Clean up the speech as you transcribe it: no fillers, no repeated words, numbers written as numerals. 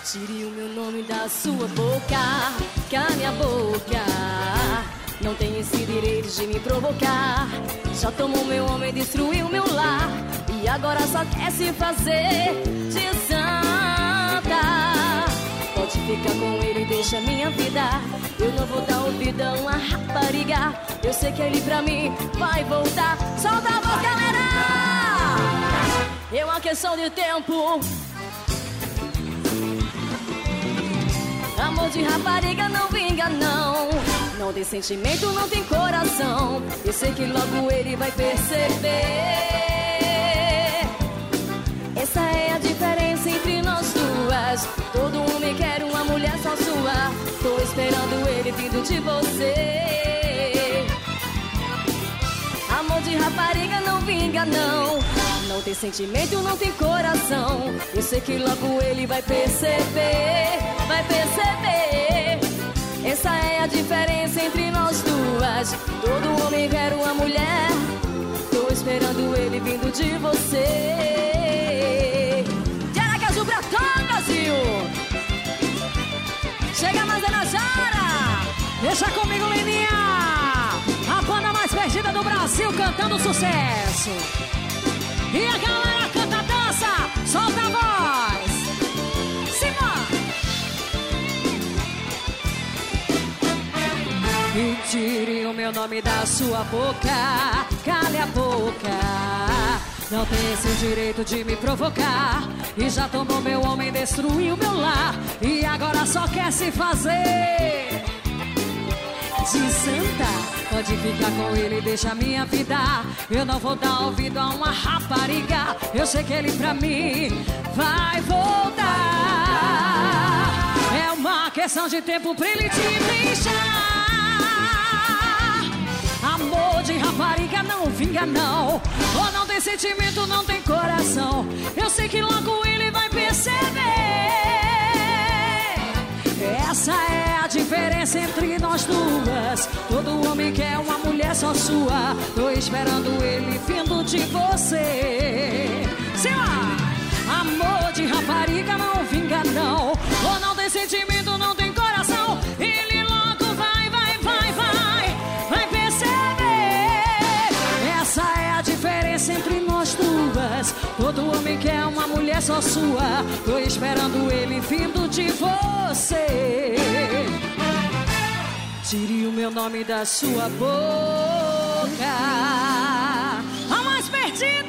Tire o meu nome da sua boca, cale a boca. Não tem esse direito de me provocar. Já tomou meu homem, destruiu meu lar, e agora só quer se fazer de santa. Pode ficar com ele, deixa minha vida. Eu não vou dar ouvido a uma rapariga. Eu sei que ele pra mim vai voltar. Solta a voz, galera! É uma questão de tempo. Amor de rapariga não vinga, não. Não tem sentimento, não tem coração. Eu sei que logo ele vai perceber. Essa é a diferença entre nós duas. Todo homem quer uma mulher só sua. Tô esperando ele vindo de você. Amor de rapariga não vinga, não. Não tem sentimento, não tem coração. Eu sei que logo ele vai perceber. Vai perceber. Essa é a diferença entre nós duas. Todo homem quer uma mulher. Tô esperando ele vindo de você. Diara Azul pra todo Brasil. Chega mais é na Jara. Deixa comigo, Leninha. A banda mais perdida do Brasil cantando sucesso. E a galera canta, dança, solta a voz. Simão. E tire o meu nome da sua boca, cale a boca. Não tem esse direito de me provocar. E já tomou meu homem, destruiu meu lar, e agora só quer se fazer de santa. Pode ficar com ele, deixa minha vida. Eu não vou dar ouvido a uma rapariga. Eu sei que ele pra mim vai voltar. É uma questão de tempo pra ele te deixar. Amor de rapariga não vinga, não. Ou não tem sentimento, não tem coração. Eu sei que logo ele vai perceber. Essa é a diferença entre nós duas. Todo homem quer uma mulher só sua. Tô esperando ele vindo de você. Sei lá. Amor de rapariga não vinga, não. Ou não tem sentimento, não tem coração. Ele logo vai perceber. Essa é a diferença entre nós duas. Todo homem quer uma mulher só sua. Tô esperando ele vindo de você. Tire o meu nome da sua boca. A mais perdida.